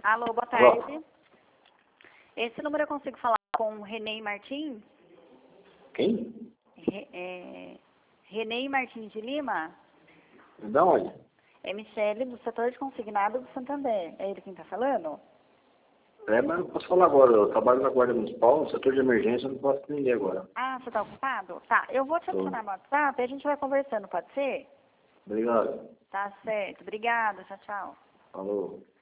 Alô, boa tarde. Esse número eu consigo falar com Renê Martins? Quem? Renê Martins de Lima? Da onde? É Michele, do setor de consignado do Santander. É ele quem está falando? Mas não posso falar agora. Eu trabalho na Guarda Municipal, no setor de emergência, eu não posso atender agora. Ah, você está ocupado? Tá, eu vou te adicionar no WhatsApp e a gente vai conversando, pode ser? Obrigado. Tá certo. Obrigada. Tchau, tchau. Falou.